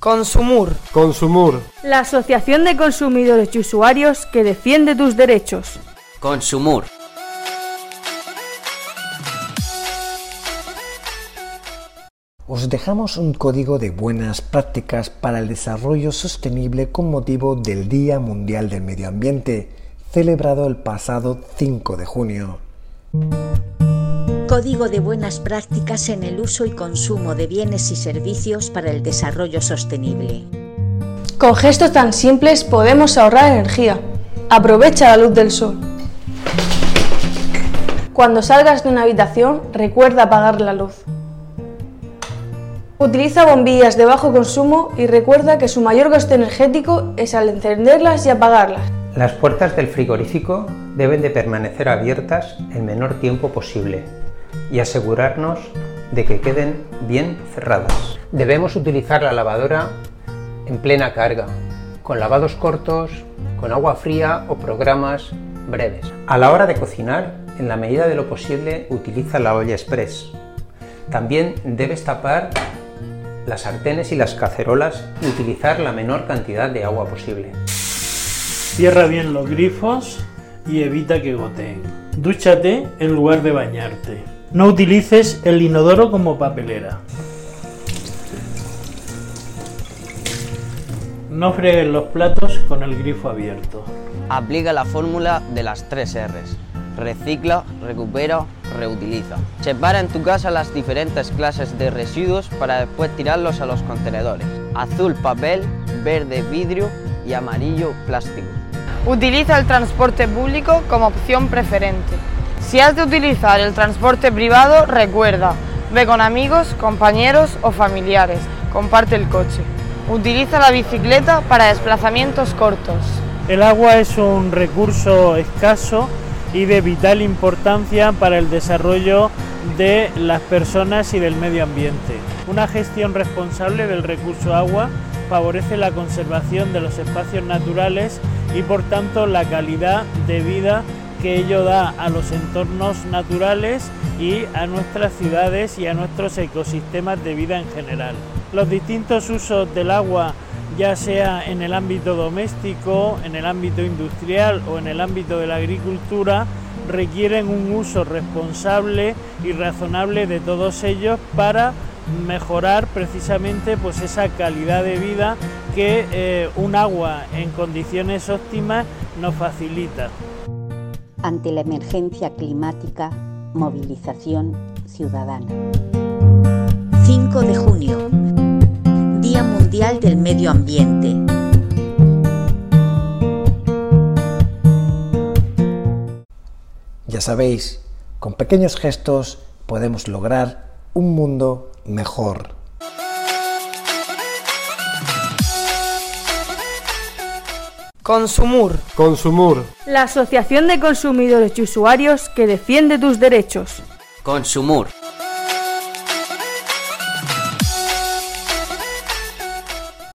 Consumur. Consumur. La Asociación de Consumidores y Usuarios que defiende tus derechos. Consumur. Os dejamos un código de buenas prácticas para el desarrollo sostenible con motivo del Día Mundial del Medio Ambiente, celebrado el pasado 5 de junio. Código de buenas prácticas en el uso y consumo de bienes y servicios para el desarrollo sostenible. Con gestos tan simples podemos ahorrar energía. Aprovecha la luz del sol. Cuando salgas de una habitación, recuerda apagar la luz. Utiliza bombillas de bajo consumo y recuerda que su mayor gasto energético es al encenderlas y apagarlas. Las puertas del frigorífico deben de permanecer abiertas el menor tiempo posible y asegurarnos de que queden bien cerradas. Debemos utilizar la lavadora en plena carga, con lavados cortos, con agua fría o programas breves. A la hora de cocinar, en la medida de lo posible, utiliza la olla express. También debes tapar las sartenes y las cacerolas y utilizar la menor cantidad de agua posible. Cierra bien los grifos y evita que goteen. Dúchate en lugar de bañarte. No utilices el inodoro como papelera. No fregues los platos con el grifo abierto. Aplica la fórmula de las 3 R's. Recicla, recupera, reutiliza. Separa en tu casa las diferentes clases de residuos para después tirarlos a los contenedores. Azul, papel, verde, vidrio y amarillo, plástico. Utiliza el transporte público como opción preferente. Si has de utilizar el transporte privado, recuerda, ve con amigos, compañeros o familiares. Comparte el coche. Utiliza la bicicleta para desplazamientos cortos. El agua es un recurso escaso y de vital importancia para el desarrollo de las personas y del medio ambiente. Una gestión responsable del recurso agua favorece la conservación de los espacios naturales y por tanto la calidad de vida que ello da a los entornos naturales y a nuestras ciudades y a nuestros ecosistemas de vida en general. Los distintos usos del agua, ya sea en el ámbito doméstico, en el ámbito industrial o en el ámbito de la agricultura, requieren un uso responsable y razonable de todos ellos para mejorar precisamente esa calidad de vida que un agua en condiciones óptimas nos facilita. Ante la emergencia climática, movilización ciudadana. 5 de junio, Día Mundial del Medio Ambiente. Ya sabéis, con pequeños gestos podemos lograr un mundo mejor. Consumur. Consumur. La Asociación de Consumidores y Usuarios que defiende tus derechos. Consumur.